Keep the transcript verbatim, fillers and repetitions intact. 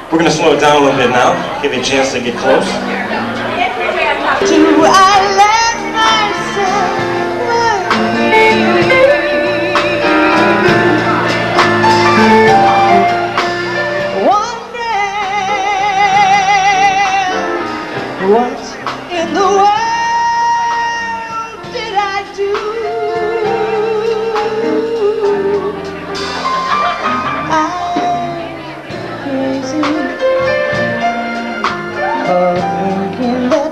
We're going to slow it down a little bit now, give you a chance to get close. Do I let myself wondering what in the world did I do? I'm crazy for thinking that